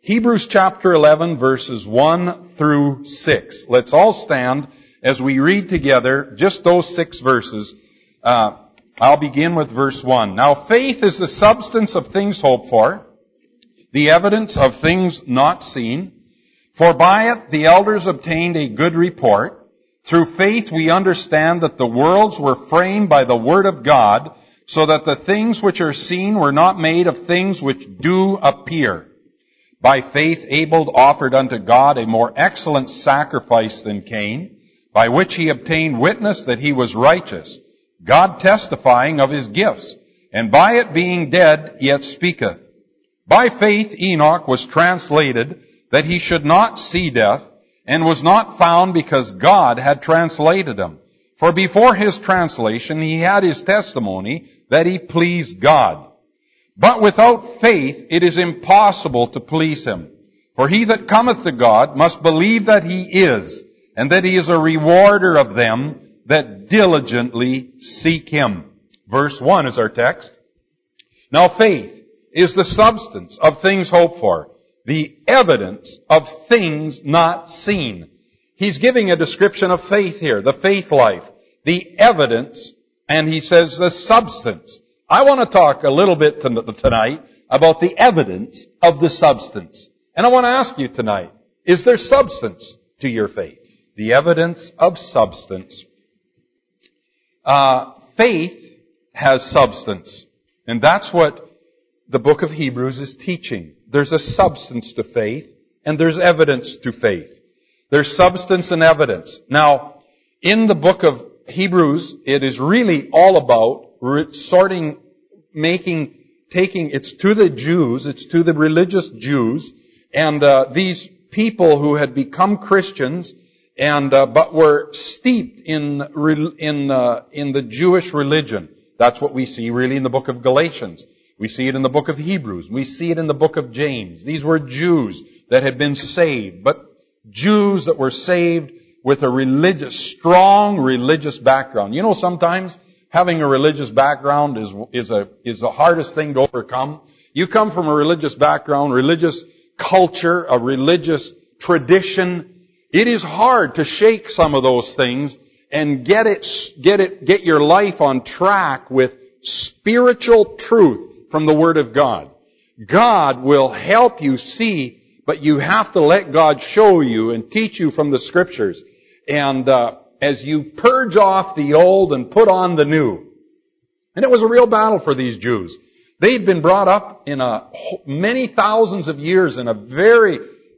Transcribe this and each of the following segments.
Hebrews chapter 11, verses 1 through 6. Let's all stand as we read together just those 6 verses. I'll begin with verse 1. Now faith is the substance of things hoped for, the evidence of things not seen. For by it the elders obtained a good report. Through faith we understand that the worlds were framed by the word of God, so that the things which are seen were not made of things which do appear. By faith Abel offered unto God a more excellent sacrifice than Cain, by which he obtained witness that he was righteous, God testifying of his gifts, and by it being dead yet speaketh. By faith Enoch was translated, that he should not see death, and was not found because God had translated him. For before his translation he had his testimony that he pleased God. But without faith it is impossible to please him. For he that cometh to God must believe that he is, and that he is a rewarder of them that diligently seek him. Verse 1 is our text. Now faith is the substance of things hoped for, the evidence of things not seen. He's giving a description of faith here, the faith life, the evidence, and he says the substance. I want to talk a little bit tonight about the evidence of the substance. And I want to ask you tonight, is there substance to your faith? The evidence of substance. Faith has substance. And that's what the book of Hebrews is teaching. There's a substance to faith, and there's evidence to faith. There's substance and evidence. Now, in the book of Hebrews, it is really all about it's to the Jews, it's to the religious Jews, and these people who had become Christians, and but were steeped in the Jewish religion. That's what we see really in the book of Galatians. We see it in the book of Hebrews. We see it in the book of James. These were Jews that had been saved, but Jews that were saved with a strong religious background. You know, sometimes having a religious background is the hardest thing to overcome. You come from a religious background, religious culture, a religious tradition. It is hard to shake some of those things and get your life on track with spiritual truth from the Word of God. God will help you see, but you have to let God show you and teach you from the Scriptures. And as you purge off the old and put on the new. And it was a real battle for these Jews. They'd been brought up in many thousands of years in a very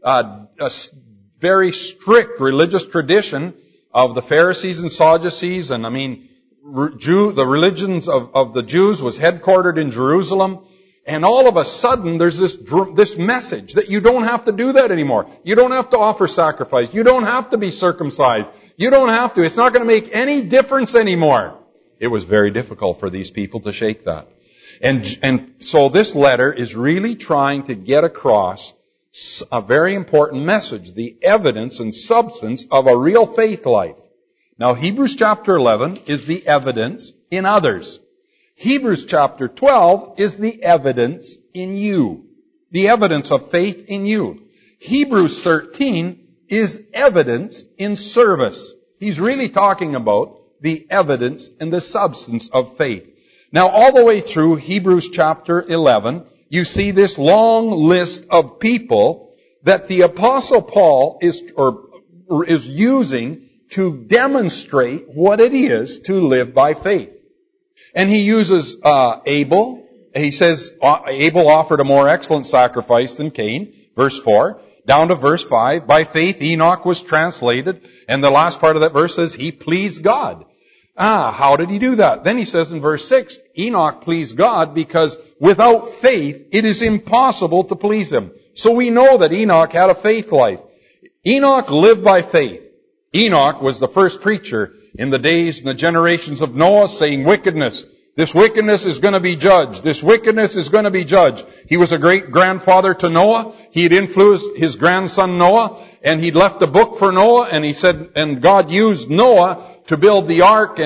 strict religious tradition of the Pharisees and Sadducees. And I mean, the religions of the Jews was headquartered in Jerusalem. And all of a sudden, there's this message that you don't have to do that anymore. You don't have to offer sacrifice. You don't have to be circumcised. You don't have to. It's not going to make any difference anymore. It was very difficult for these people to shake that. And so this letter is really trying to get across a very important message, the evidence and substance of a real faith life. Now, Hebrews chapter 11 is the evidence in others. Hebrews chapter 12 is the evidence in you. The evidence of faith in you. Hebrews 13 is evidence in service. He's really talking about the evidence and the substance of faith. Now, all the way through Hebrews chapter 11, you see this long list of people that the Apostle Paul is using to demonstrate what it is to live by faith. And he uses Abel. He says Abel offered a more excellent sacrifice than Cain, verse 4. Down to verse 5, by faith Enoch was translated. And the last part of that verse says he pleased God. How did he do that? Then he says in verse 6, Enoch pleased God because without faith it is impossible to please him. So we know that Enoch had a faith life. Enoch lived by faith. Enoch was the first preacher in the days and the generations of Noah, saying wickedness. This wickedness is going to be judged. This wickedness is going to be judged. He was a great grandfather to Noah. He had influenced his grandson Noah, and he'd left a book for Noah, and he said, and God used Noah to build the ark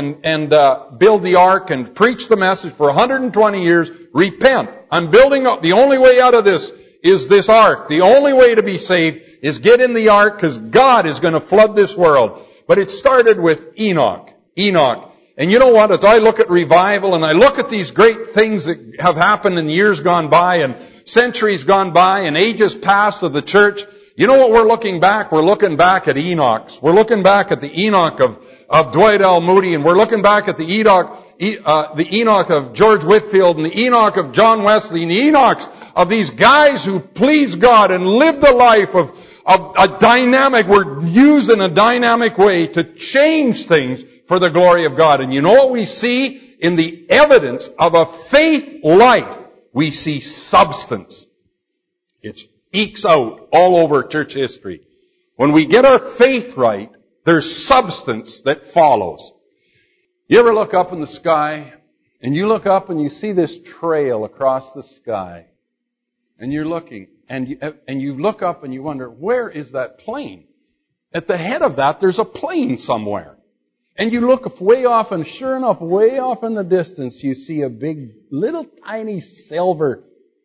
and preach the message for 120 years. Repent. I'm building up. The only way out of this is this ark. The only way to be saved is get in the ark because God is going to flood this world. But it started with Enoch. Enoch. And you know what? As I look at revival and I look at these great things that have happened in years gone by and centuries gone by and ages past of the church, you know what we're looking back? We're looking back at Enoch's. We're looking back at the Enoch of Dwight L. Moody, and we're looking back at the Enoch of George Whitefield, and the Enoch of John Wesley, and the Enochs of these guys who pleased God and lived the life of a dynamic, were used in a dynamic way to change things for the glory of God. And you know what we see in the evidence of a faith life? We see substance. It ekes out all over church history. When we get our faith right, there's substance that follows. You ever look up in the sky, and you look up and you see this trail across the sky, and you're looking, and you look up and you wonder, where is that plane? At the head of that, there's a plane somewhere. And you look way off, and sure enough, way off in the distance, you see a big, little tiny silver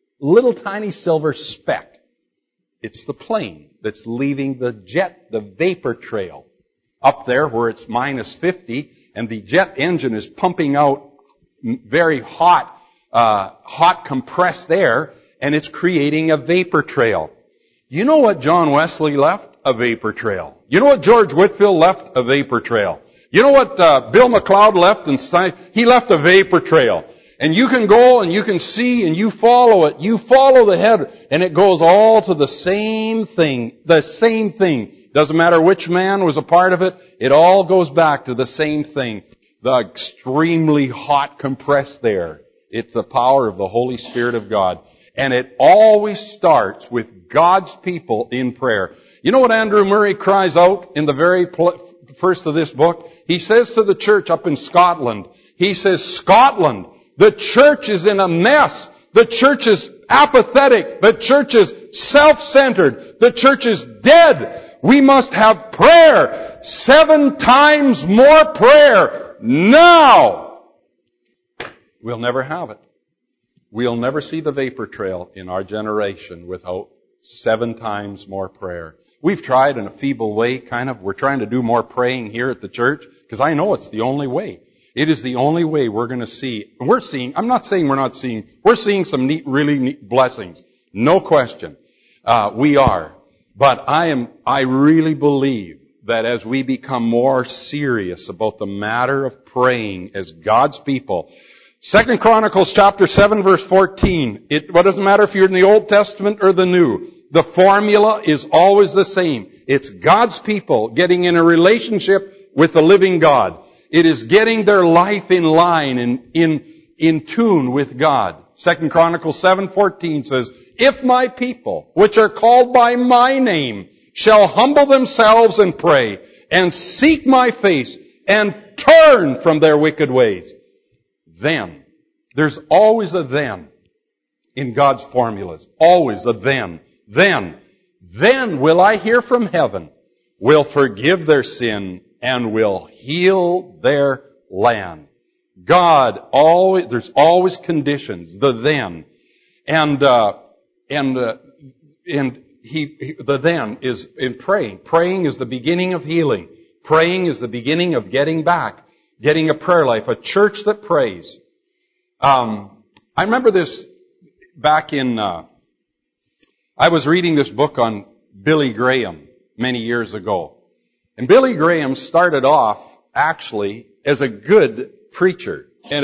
speck. It's the plane that's leaving the vapor trail up there where it's minus 50, and the jet engine is pumping out very hot compressed air, and it's creating a vapor trail. You know what John Wesley left? A vapor trail. You know what George Whitefield left? A vapor trail. You know what Bill McLeod left inside? He left a vapor trail. And you can go and you can see and you follow it. You follow the head, and it goes all to the same thing. The same thing. Doesn't matter which man was a part of it. It all goes back to the same thing. The extremely hot compressed air. It's the power of the Holy Spirit of God. And it always starts with God's people in prayer. You know what Andrew Murray cries out in the very first of this book? He says to the church up in Scotland, he says, Scotland, the church is in a mess. The church is apathetic. The church is self-centered. The church is dead. We must have prayer. 7 times more prayer now. We'll never have it. We'll never see the vapor trail in our generation without 7 times more prayer. We've tried in a feeble way, we're trying to do more praying here at the church, because I know it's the only way. It is the only way we're going to see. I'm not saying we're not seeing, we're seeing some really neat blessings. No question. We are. But I really believe that as we become more serious about the matter of praying as God's people, 2 Chronicles chapter 7 verse 14, what doesn't matter if you're in the Old Testament or the New, the formula is always the same. It's God's people getting in a relationship with the living God. It is getting their life in line and in tune with God. 2 Chronicles 7:14 says, if my people, which are called by my name, shall humble themselves and pray, and seek my face, and turn from their wicked ways, then, there's always a then in God's formulas. Always a then. Then will I hear from heaven, will forgive their sin, and will heal their land. God always, there's always conditions, the then. The then is in praying. Praying is the beginning of healing. Praying is the beginning of getting a prayer life, a church that prays. I remember this back in, I was reading this book on Billy Graham many years ago. And Billy Graham started off actually as a good preacher. And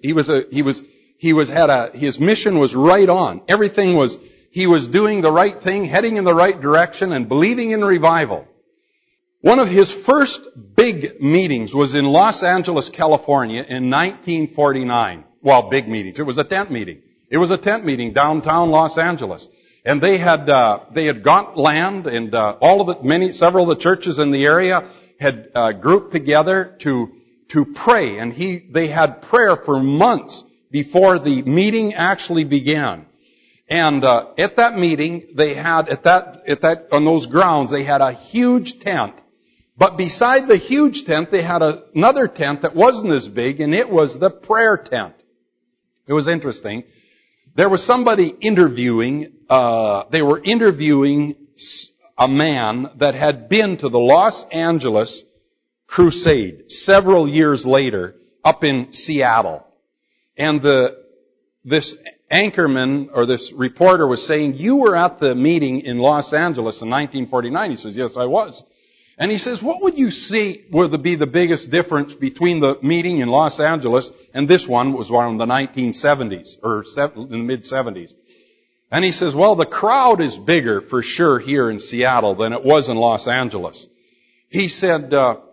his mission was right on. He was doing the right thing, heading in the right direction, and believing in revival. One of his first big meetings was in Los Angeles, California in 1949. Well, big meetings. It was a tent meeting. It was a tent meeting downtown Los Angeles. And they had got land, and several of the churches in the area had grouped together to pray. And they had prayer for months before the meeting actually began. And at that meeting, they had on those grounds, they had a huge tent. But beside the huge tent, they had another tent that wasn't as big, and it was the prayer tent. It was interesting. there was somebody interviewing, they were interviewing a man that had been to the Los Angeles crusade several years later up in Seattle. And this anchorman or this reporter was saying, you were at the meeting in Los Angeles in 1949. He says, yes, I was. And he says, what would you see would be the biggest difference between the meeting in Los Angeles and this one was around the 1970s or in the mid-70s? And he says, well, the crowd is bigger for sure here in Seattle than it was in Los Angeles. He said, and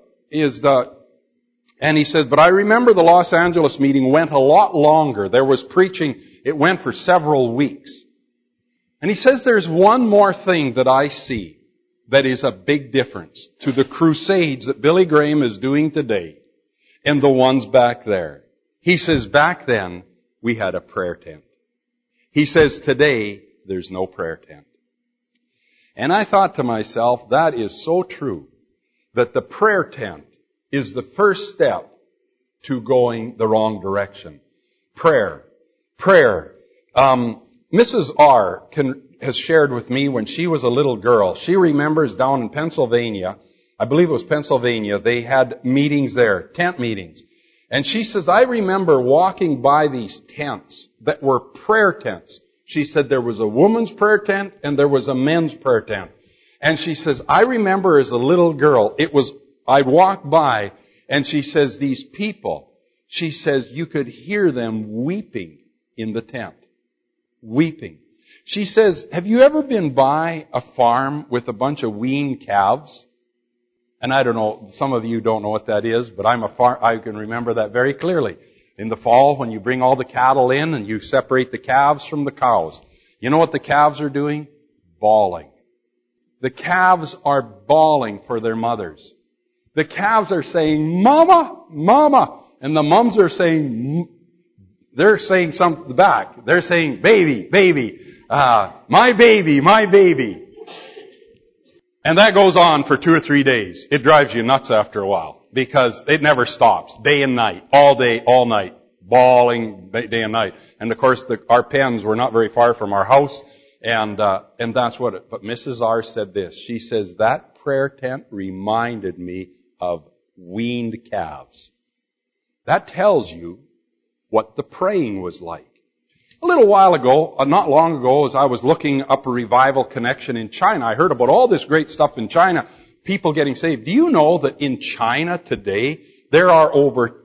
he says, but I remember the Los Angeles meeting went a lot longer. There was preaching. It went for several weeks. And he says there's one more thing that I see that is a big difference to the crusades that Billy Graham is doing today and the ones back there. He says back then we had a prayer tent. He says today there's no prayer tent. And I thought to myself, that is so true, that the prayer tent is the first step to going the wrong direction. Prayer. Mrs. R. has shared with me when she was a little girl. She remembers down in Pennsylvania, I believe it was Pennsylvania, they had meetings there, tent meetings. And she says, I remember walking by these tents that were prayer tents. She said there was a woman's prayer tent and there was a men's prayer tent. And she says, I remember as a little girl, I'd walk by and she says, these people, she says, you could hear them weeping in the tent. Weeping. She says, have you ever been by a farm with a bunch of weaned calves? And I don't know, some of you don't know what that is, but I can remember that very clearly. In the fall, when you bring all the cattle in and you separate the calves from the cows, you know what the calves are doing? Bawling. The calves are bawling for their mothers. The calves are saying, Mama, Mama. And the mums are saying, they're saying something back. They're saying, baby, baby. My baby, my baby. And that goes on for 2 or 3 days. It drives you nuts after a while because it never stops. Day and night. All day, all night. Bawling day and night. And of course our pens were not very far from our house. And that's what it, but Mrs. R said this. She says, that prayer tent reminded me of weaned calves. That tells you what the praying was like. A little while ago, not long ago, as I was looking up a revival connection in China, I heard about all this great stuff in China, people getting saved. Do you know that in China today, there are over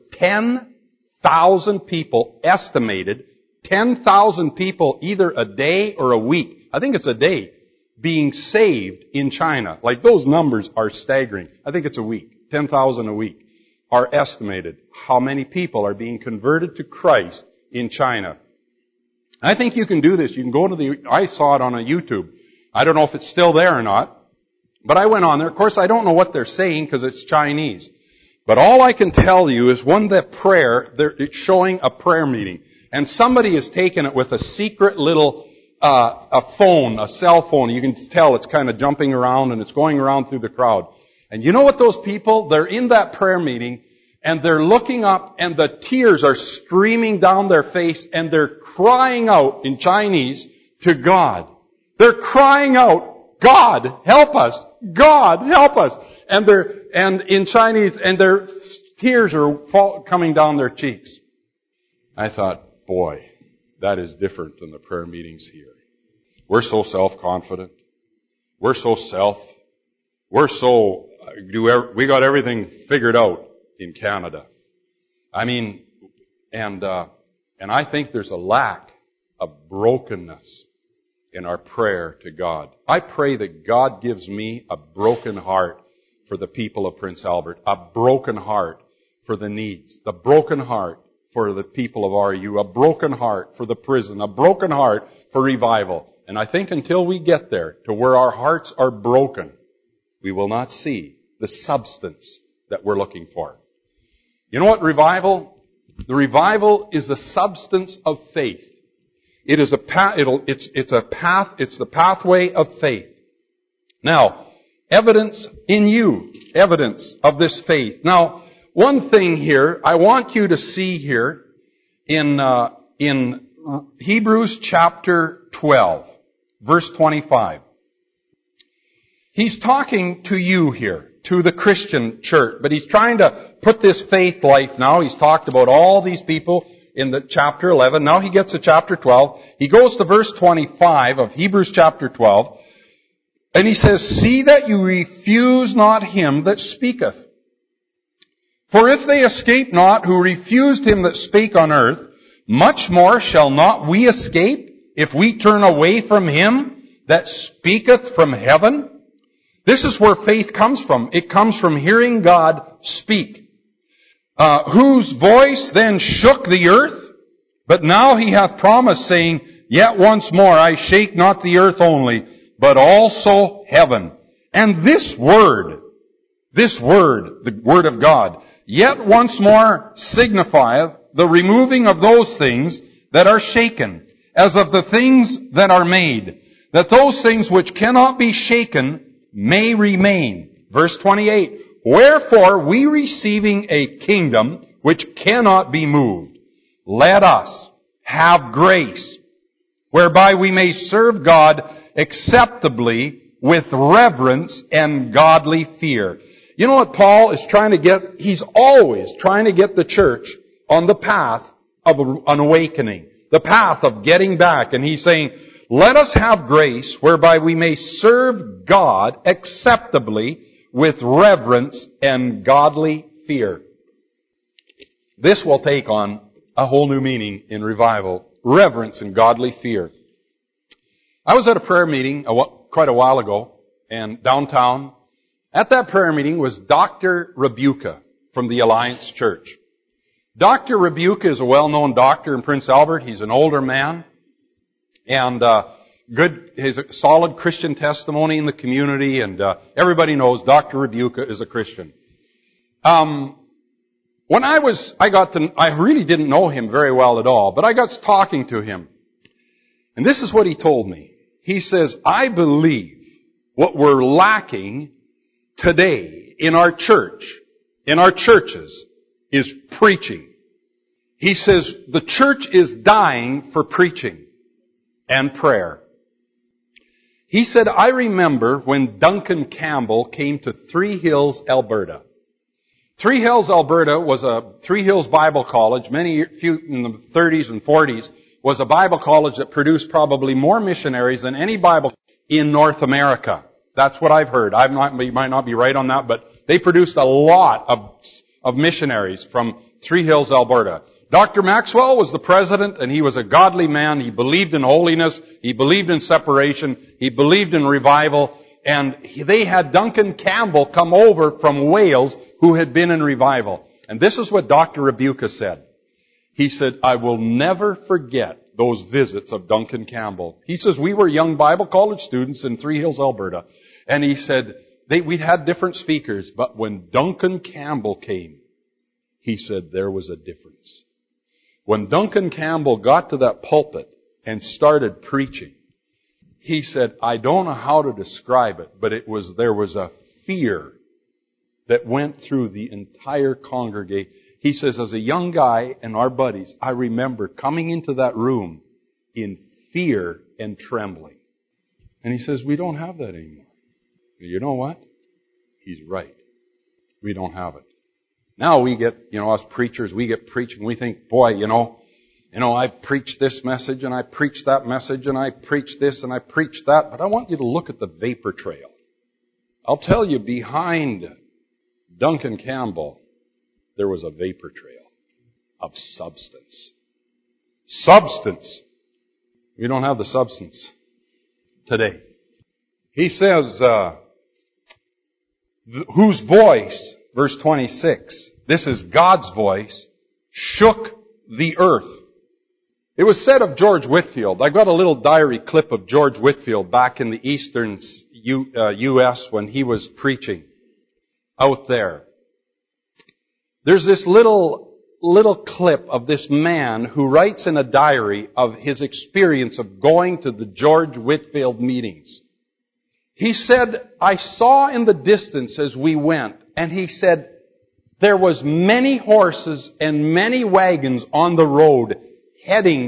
10,000 people estimated, 10,000 people either a day or a week, I think it's a day, being saved in China. Like those numbers are staggering. I think it's a week, 10,000 a week are estimated how many people are being converted to Christ in China. I think you can do this. You can go to I saw it on a YouTube. I don't know if it's still there or not, but I went on there. Of course, I don't know what they're saying because it's Chinese. But all I can tell you is it's showing a prayer meeting. And somebody has taken it with a secret little, a cell phone. You can tell it's kind of jumping around and it's going around through the crowd. And you know what those people, they're in that prayer meeting and they're looking up and the tears are streaming down their face and they're crying out in Chinese to God. They're crying out, God, help us! God, help us! And in Chinese, and their tears are coming down their cheeks. I thought, boy, that is different than the prayer meetings here. We're so self-confident. We got everything figured out in Canada. I mean, and I think there's a lack of brokenness in our prayer to God. I pray that God gives me a broken heart for the people of Prince Albert, a broken heart for the needs, the broken heart for the people of RU, a broken heart for the prison, a broken heart for revival. And I think until we get there to where our hearts are broken, we will not see the substance that we're looking for. You know what revival? The revival is the substance of faith. It is it's the pathway of faith. Now, evidence in you, evidence of this faith. Now, one thing here, I want you to see here in Hebrews chapter 12, verse 25. He's talking to you here, to the Christian church, but he's trying to put this faith life now. He's talked about all these people in the chapter 11. Now he gets to chapter 12. He goes to verse 25 of Hebrews chapter 12, and he says, "See that you refuse not him that speaketh. For if they escape not who refused him that spake on earth, much more shall not we escape if we turn away from him that speaketh from heaven?" This is where faith comes from. It comes from hearing God speak. Whose voice then shook the earth, but now he hath promised, saying, "Yet once more I shake not the earth only, but also heaven." And this word, the word of God, yet once more signifieth the removing of those things that are shaken, as of the things that are made, that those things which cannot be shaken may remain. Verse 28, "Wherefore we receiving a kingdom which cannot be moved, let us have grace, whereby we may serve God acceptably with reverence and godly fear." You know what Paul is trying to get? He's always trying to get the church on the path of an awakening, the path of getting back. And he's saying, let us have grace whereby we may serve God acceptably with reverence and godly fear. This will take on a whole new meaning in revival. Reverence and godly fear. I was at a prayer meeting quite a while ago, and downtown. At that prayer meeting was Dr. Rebuka from the Alliance Church. Dr. Rebuka is a well-known doctor in Prince Albert. He's an older man. And has a solid Christian testimony in the community, and everybody knows Dr. Rebuka is a Christian. When I really didn't know him very well at all, but I got talking to him. And this is what he told me. He says, "I believe what we're lacking today in our church, in our churches, is preaching." He says, the church is dying for preaching and prayer. He said, "I remember when Duncan Campbell came to Three Hills, Alberta. Three Hills, Alberta was Three Hills Bible College, few in the 30s and 40s, was a Bible college that produced probably more missionaries than any Bible in North America. That's what I've heard. You might not be right on that, but they produced a lot of missionaries from Three Hills, Alberta. Dr. Maxwell was the president, and he was a godly man. He believed in holiness. He believed in separation. He believed in revival. And they had Duncan Campbell come over from Wales who had been in revival. And this is what Dr. Rebuka said. He said, "I will never forget those visits of Duncan Campbell." He says, "We were young Bible college students in Three Hills, Alberta." And he said, we'd had different speakers, but when Duncan Campbell came, he said there was a difference. When Duncan Campbell got to that pulpit and started preaching, he said, I don't know how to describe it, but there was a fear that went through the entire congregation. He says, as a young guy and our buddies, I remember coming into that room in fear and trembling. And he says, we don't have that anymore. You know what? He's right. We don't have it. Now we get, us preachers, we get preaching. We think, boy, I preached this message and I preached that message and I preached this and I preached that. But I want you to look at the vapor trail. I'll tell you, behind Duncan Campbell, there was a vapor trail of substance. Substance. We don't have the substance today. He says, whose voice, verse 26, this is God's voice, shook the earth. It was said of George Whitefield, I got a little diary clip of George Whitefield back in the eastern U.S. when he was preaching out there. There's this little clip of this man who writes in a diary of his experience of going to the George Whitefield meetings. He said, I saw in the distance as we went, and he said, there was many horses and many wagons on the road heading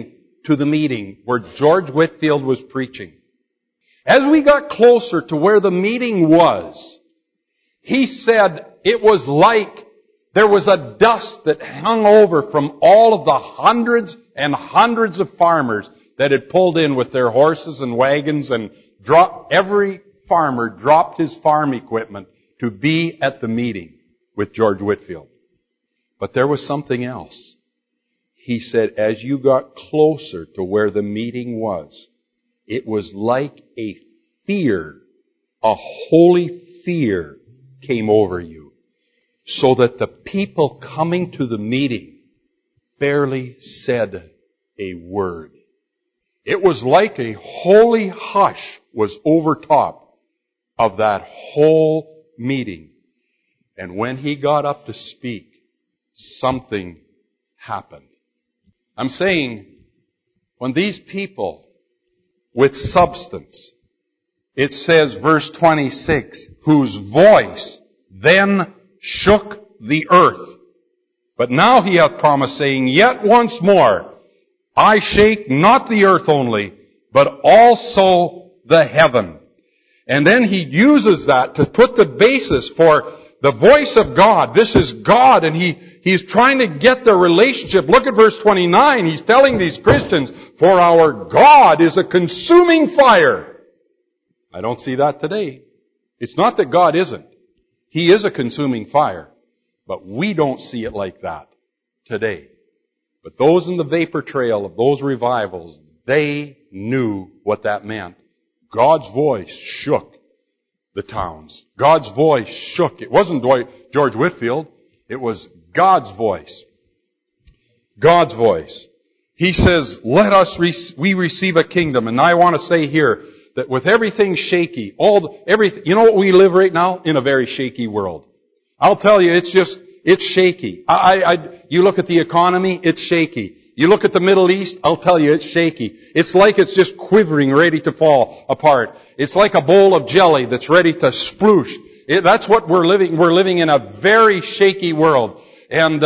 to the meeting where George Whitefield was preaching. As we got closer to where the meeting was, he said it was like there was a dust that hung over from all of the hundreds and hundreds of farmers that had pulled in with their horses and wagons and every farmer dropped his farm equipment to be at the meeting with George Whitefield. But there was something else. He said, as you got closer to where the meeting was, it was like a fear, a holy fear came over you, so that the people coming to the meeting barely said a word. It was like a holy hush was over top of that whole meeting. And when he got up to speak, something happened. I'm saying, when these people with substance, it says, verse 26, whose voice then shook the earth. But now he hath promised, saying, yet once more, I shake not the earth only, but also the heaven. And then he uses that to put the basis for the voice of God. This is God, and he's trying to get their relationship. Look at verse 29. He's telling these Christians, for our God is a consuming fire. I don't see that today. It's not that God isn't. He is a consuming fire. But we don't see it like that today. But those in the vapor trail of those revivals, they knew what that meant. God's voice shook the towns. God's voice shook. It wasn't George Whitefield. It was God's voice. God's voice. He says, we receive a kingdom. And I want to say here that with everything shaky, you know what we live right now? In a very shaky world. I'll tell you, it's shaky. You look at the economy, it's shaky. You look at the Middle East, I'll tell you, it's shaky. It's like it's just quivering, ready to fall apart. It's like a bowl of jelly that's ready to sploosh. That's what we're living. We're living in a very shaky world. And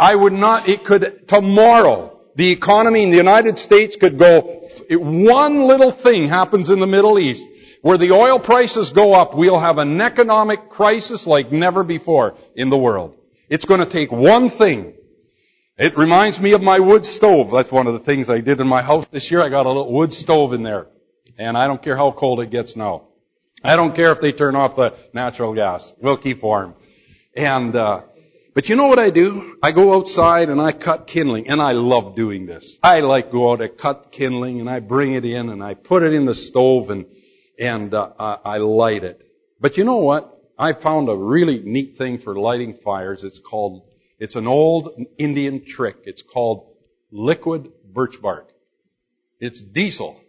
tomorrow, the economy in the United States could go, one little thing happens in the Middle East, where the oil prices go up, we'll have an economic crisis like never before in the world. It's going to take one thing. It reminds me of my wood stove. That's one of the things I did in my house this year. I got a little wood stove in there. And I don't care how cold it gets now. I don't care if they turn off the natural gas. We'll keep warm. But you know what I do? I go outside and I cut kindling. And I love doing this. I like go out and cut kindling and I bring it in and I put it in the stove and I light it. But you know what? I found a really neat thing for lighting fires. It's an old Indian trick. It's called liquid birch bark. It's diesel.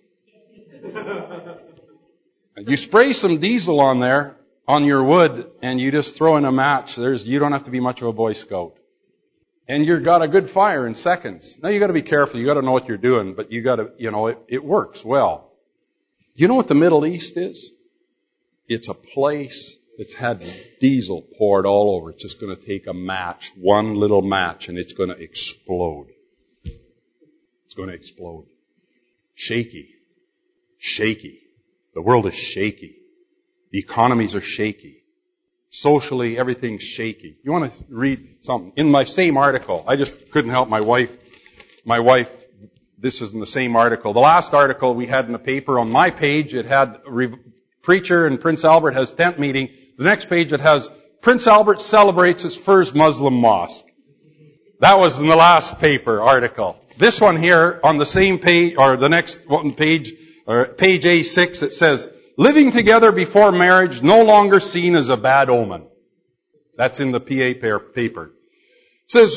And you spray some diesel on there, on your wood, and you just throw in a match. You don't have to be much of a Boy Scout. And you've got a good fire in seconds. Now you gotta be careful. You gotta know what you're doing, but it works well. You know what the Middle East is? It's a place that's had diesel poured all over. It's just going to take a match, one little match, and it's going to explode. It's going to explode. Shaky. Shaky. The world is shaky. The economies are shaky. Socially, everything's shaky. You want to read something? In my same article, I just couldn't help my wife, this is in the same article. The last article we had in the paper on my page, it had preacher in Prince Albert has tent meeting. The next page it has Prince Albert celebrates its first Muslim mosque. That was in the last paper article. This one here on the same page, or the next one page, or page A6, it says, living together before marriage no longer seen as a bad omen. That's in the PA paper. It says,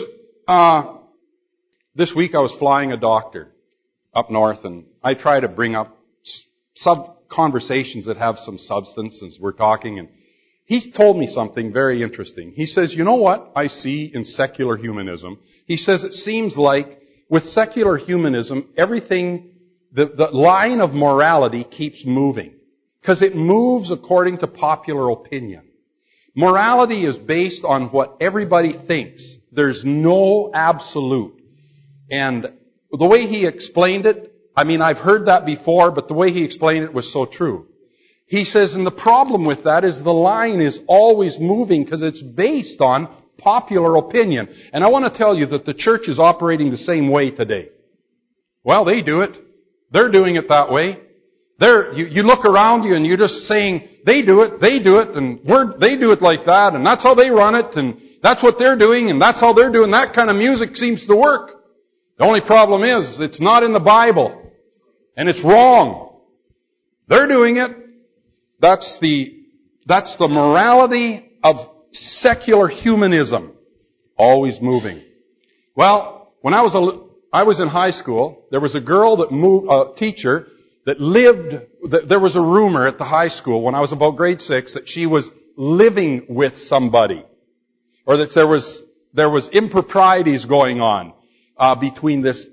this week I was flying a doctor up north and I try to bring up conversations that have some substance as we're talking, and he told me something very interesting. He says, you know what I see in secular humanism? He says it seems like with secular humanism, everything, the line of morality keeps moving. Because it moves according to popular opinion. Morality is based on what everybody thinks. There's no absolute. And the way he explained it, I mean, I've heard that before, but the way he explained it was so true. He says, and the problem with that is the line is always moving because it's based on popular opinion. And I want to tell you that the church is operating the same way today. Well, they do it. They're doing it that way. You look around you and you're just saying, they do it, and they do it like that, and that's how they run it, and that's what they're doing, and that's how they're doing. That kind of music seems to work. The only problem is, it's not in the Bible. And it's wrong. They're doing it. That's the morality of secular humanism. Always moving. Well, when I was in high school, there was a girl a teacher that lived, there was a rumor at the high school when I was about grade 6 that she was living with somebody. Or that there was improprieties going on between this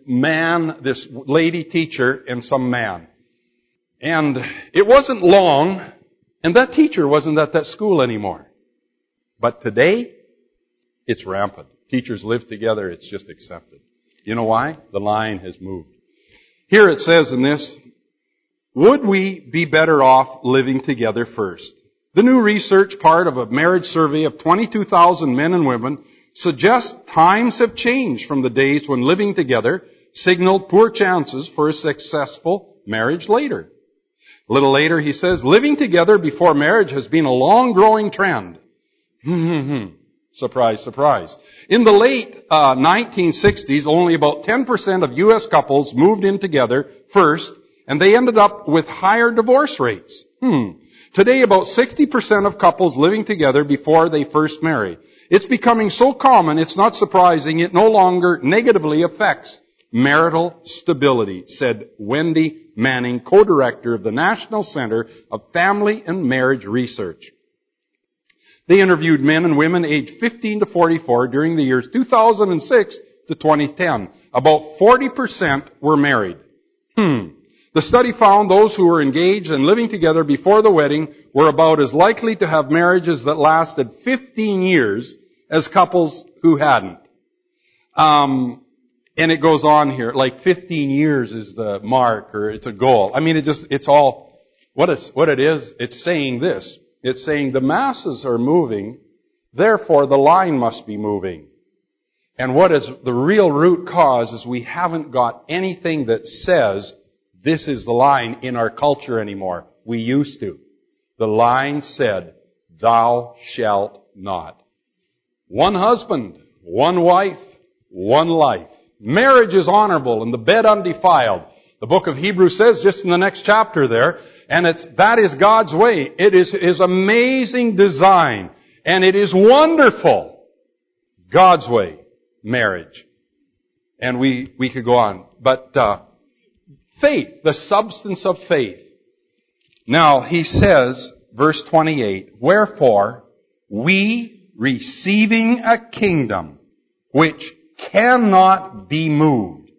lady teacher and some man. And it wasn't long, and that teacher wasn't at that school anymore. But today, it's rampant. Teachers live together, it's just accepted. You know why? The line has moved. Here it says in this, would we be better off living together first? The new research part of a marriage survey of 22,000 men and women suggests times have changed from the days when living together signaled poor chances for a successful marriage later. A little later he says, living together before marriage has been a long growing trend. Surprise, surprise. In the late 1960s, only about 10% of U.S. couples moved in together first, and they ended up with higher divorce rates. Today, about 60% of couples living together before they first marry. It's becoming so common, it's not surprising it no longer negatively affects marital stability, said Wendy Manning, co-director of the National Center of Family and Marriage Research. They interviewed men and women aged 15 to 44 during the years 2006 to 2010. About 40% were married. The study found those who were engaged and living together before the wedding were about as likely to have marriages that lasted 15 years as couples who hadn't. And it goes on here, like 15 years is the mark, or it's a goal. I mean, it's all, what it is, it's saying this. It's saying the masses are moving, therefore the line must be moving. And what is the real root cause is we haven't got anything that says this is the line in our culture anymore. We used to. The line said, thou shalt not. One husband, one wife, one life. Marriage is honorable and the bed undefiled. The book of Hebrews says just in the next chapter there, and that is God's way. It is His amazing design. And it is wonderful. God's way. Marriage. And we could go on. But, faith, the substance of faith. Now, he says, verse 28, wherefore, we receiving a kingdom which cannot be moved,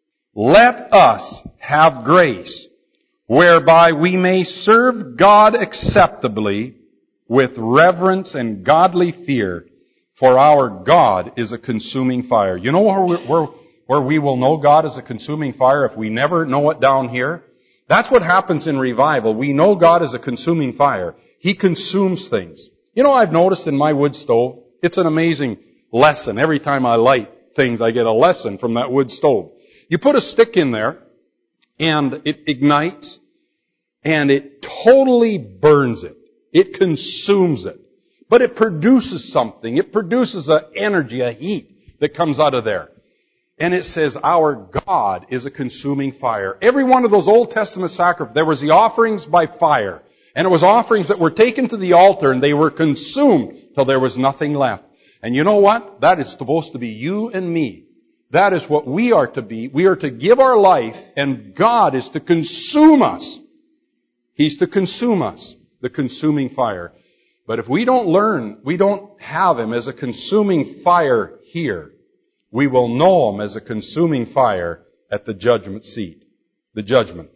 let us have grace whereby we may serve God acceptably with reverence and godly fear, for our God is a consuming fire. You know where we will know God is a consuming fire if we never know it down here? That's what happens in revival. We know God is a consuming fire. He consumes things. You know, I've noticed in my wood stove, it's an amazing lesson. Every time I light things, I get a lesson from that wood stove. You put a stick in there, and it ignites, and it totally burns it. It consumes it. But it produces something. It produces an energy, a heat that comes out of there. And it says, our God is a consuming fire. Every one of those Old Testament sacrifices, there was the offerings by fire. And it was offerings that were taken to the altar and they were consumed till there was nothing left. And you know what? That is supposed to be you and me. That is what we are to be. We are to give our life, and God is to consume us. He's to consume us, the consuming fire. But if we don't learn, we don't have Him as a consuming fire here, we will know Him as a consuming fire at the judgment seat. The judgment.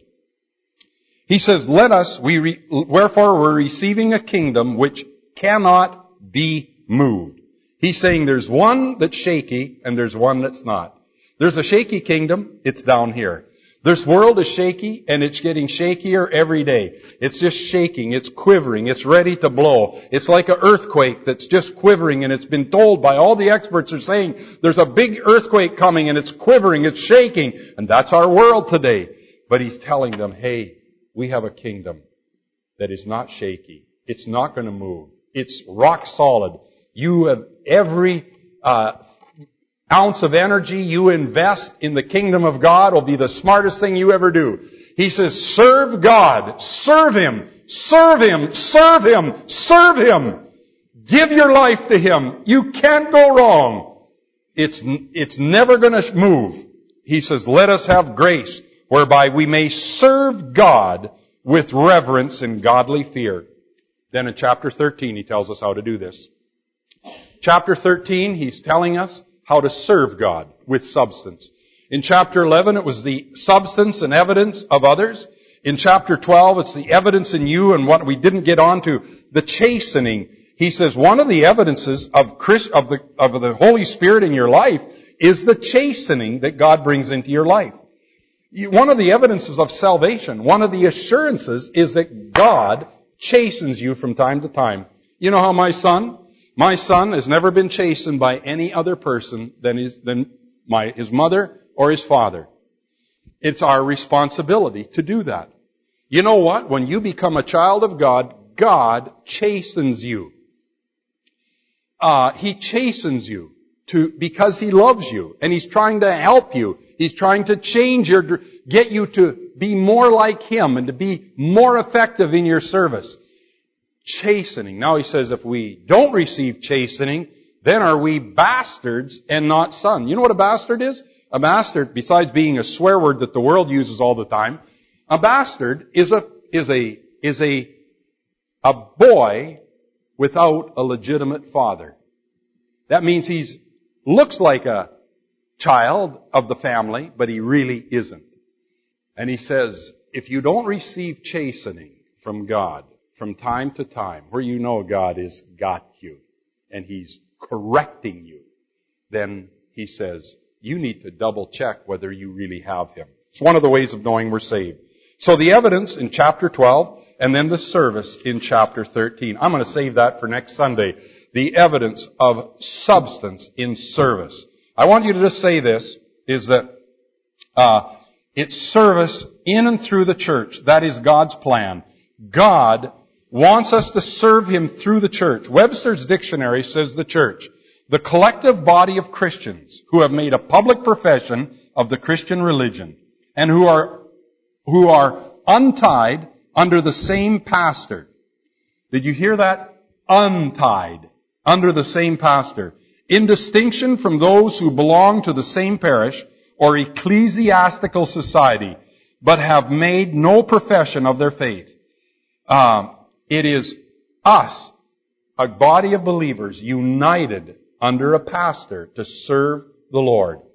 He says, wherefore we're receiving a kingdom which cannot be moved. He's saying there's one that's shaky and there's one that's not. There's a shaky kingdom. It's down here. This world is shaky, and it's getting shakier every day. It's just shaking. It's quivering. It's ready to blow. It's like an earthquake that's just quivering, and it's been told by all the experts are saying there's a big earthquake coming, and it's quivering. It's shaking. And that's our world today. But He's telling them, hey, we have a kingdom that is not shaky. It's not going to move. It's rock solid. You have every ounce of energy you invest in the kingdom of God will be the smartest thing you ever do. He says, serve God. Serve Him. Serve Him. Serve Him. Serve Him. Give your life to Him. You can't go wrong. It's never going to move. He says, let us have grace whereby we may serve God with reverence and godly fear. Then in chapter 13, He tells us how to do this. Chapter 13, He's telling us how to serve God with substance. In chapter 11, it was the substance and evidence of others. In chapter 12, it's the evidence in you, and what we didn't get onto, the chastening. He says one of the evidences of the Holy Spirit in your life is the chastening that God brings into your life. One of the evidences of salvation, one of the assurances is that God chastens you from time to time. You know how my son has never been chastened by any other person than his mother or his father. It's our responsibility to do that. You know what? When you become a child of God, God chastens you. He chastens you because He loves you, and He's trying to help you. He's trying to get you to be more like Him and to be more effective in your service. Chastening. Now He says if we don't receive chastening, then are we bastards and not sons. You know what a bastard is? A bastard, besides being a swear word that the world uses all the time, a bastard is a boy without a legitimate father. That means he looks like a child of the family, but he really isn't. And He says, if you don't receive chastening from God from time to time, where you know God has got you and He's correcting you, then He says, you need to double check whether you really have Him. It's one of the ways of knowing we're saved. So the evidence in chapter 12, and then the service in chapter 13. I'm going to save that for next Sunday. The evidence of substance in service. I want you to just say this, is that it's service in and through the church. That is God's plan. God wants us to serve Him through the church. Webster's dictionary says the church, the collective body of Christians who have made a public profession of the Christian religion and who are untied under the same pastor. Did you hear that? Untied under the same pastor. In distinction from those who belong to the same parish or ecclesiastical society, but have made no profession of their faith. It is us, a body of believers, united under a pastor to serve the Lord.